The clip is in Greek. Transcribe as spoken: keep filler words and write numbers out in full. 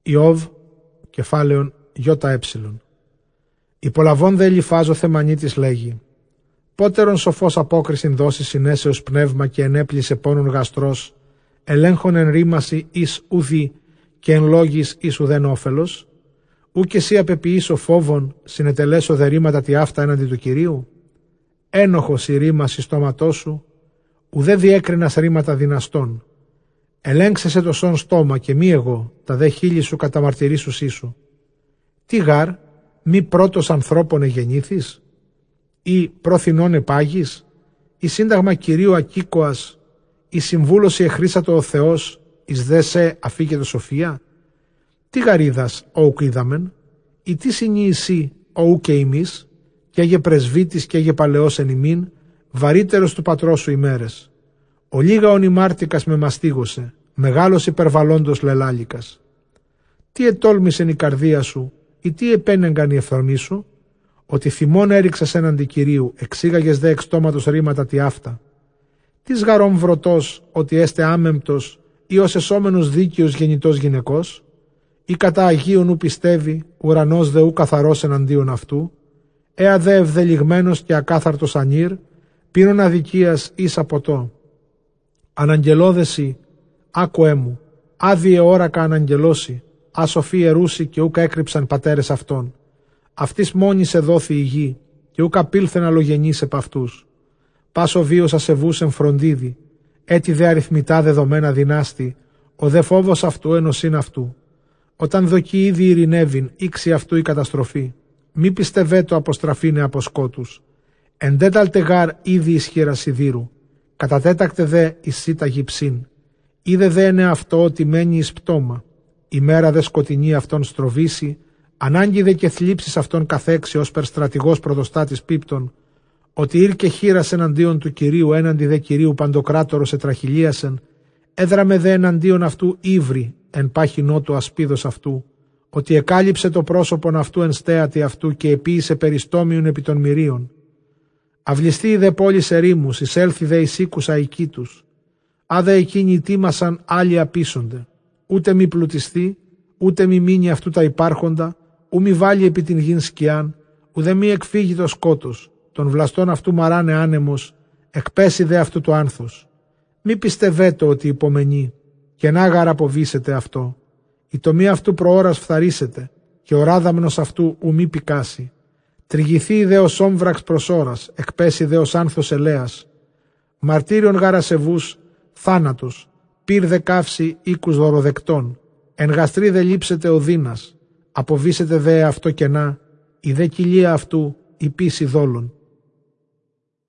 Ιώβ, κεφάλαιον ΙΕ. Υπολαβών δε Ελιφάζ ο Θεμανίτης λέγει: πότερον σοφός απόκρισιν δώσει συνέσεως πνεύμα και ενέπλησε πόνον γαστρός, ελέγχον εν ρήμαση εις ουδή και εν λόγης εις ουδέν όφελος, ου και εσύ απεποιήσω φόβον, συνετελέσω δε ρήματα τι αυτά έναντι του Κυρίου. Ένοχος η ρήμαση στόματό σου, ουδέ διέκρινας ρήματα δυναστών. Ελέγξεσαι το σον στόμα και μη εγώ, τα δε χείλη σου καταμαρτυρήσους ίσου. Τι γάρ, μη πρώτος ανθρώπων εγεννήθης, ή προθυνών επάγης, ή σύνταγμα Κυρίου ακίκοας, ή συμβούλωση εχρήσατο ο Θεός, εις δε σε αφήκετο σοφία. Τι γαρίδας όουκ είδαμεν, ή τι συνήηση όουκ και ημείς, και έγε πρεσβύτης και έγε παλαιός εν ημίν, βαρύτερος του πατρός σου ημέρες. Ο λίγα ονημάρτικας με μαστίγωσε, μεγάλος υπερβαλλόντος λελάλικας. Τι ετόλμησεν η καρδία σου, ή τι επένεγκαν οι ευθορμοί σου, ότι θυμόν έριξας έναντι Κυρίου, εξήγαγες δε εξτόματος ρήματα τι αυτά. Τι γαρόμ βρωτός, ότι έστε άμεμπτος, ή ως εσώμενος δίκαιος γεννητός γυναικός, ή κατά Αγίον ου πιστεύει, ουρανός δε ου καθαρός εναντίον αυτού, έα δε ευδελιγμένος και ακάθαρτος ανήρ, πίνων αδικίας εις αποτό. Αναγγελώδεση, άκουέ μου, άδειε όρακα αναγγελώσει, ασοφή ερούσι και ούκα έκρυψαν πατέρες αυτών. Αυτής μόνη σε δόθη η γη, και ούκα πήλθεν αλλογενείς επ' αυτούς. Πάσο βίος ασεβούς εν φροντίδι, έτι δε αριθμητά δεδομένα δυνάστη, ο δε φόβος αυτού ενωσήν αυτού. Όταν δοκεί ήδη ειρηνεύειν, ήξη αυτού η καταστροφή. Μη πιστευέτο αποστραφήνε από σκότους. Εντέταλτε γάρ ήδη ισχύρα σιδήρου, κατατέτακτε δε εις σύταγη ψήν. Είδε δε είναι αυτό ότι μένει εις πτώμα. Η μέρα δε σκοτεινή αυτόν στροβήσει, ανάγκη δε και θλίψεις αυτόν καθέξει ως περστρατηγός προδοστάτης πίπτων, ότι ήρ και χείρας εναντίον του Κυρίου έναντι δε Κυρίου παντοκράτορος ετραχυλίασεν, έδραμε δε εναντίον αυτού ύβρι εν πάχη νότου ασπίδος αυτού, ότι εκάλυψε το πρόσωπον αυτού εν στέατη αυτού και επίησε περιστόμιον επί των μυρίων. Αυλιστεί δε πόλης ερήμους, εισέλθει δε εις οίκους αικήτους. Άδε εκείνοι τίμασαν, άλλοι απίσονται. Ούτε μη πλουτιστεί, ούτε μη μείνει αυτού τα υπάρχοντα, ου μη βάλει επί την γην σκιάν, ουδε μη εκφύγει το σκότος. Τον βλαστών αυτού μαράνε άνεμος, εκπέσει δε αυτού το άνθος. Μη πιστευέτο ότι υπομενεί, και να γαραποβήσετε αυτό. Η τομή αυτού προώρας φθαρίσετε, και ο ράδαμνος αυτού ου μη πικάσει. Τριγυθεί δε ως όμβραξ προς ώρας, εκπέσει δε ως άνθος ελέας. Μαρτύριον γαρασεβούς, θάνατος, πυρ δε καύση οίκους δωροδεκτών. Εν γαστρί δε λείψετε ο δύνας, αποβήσετε δε αυτό κενά, η δε κοιλία αυτού η πίση δόλων.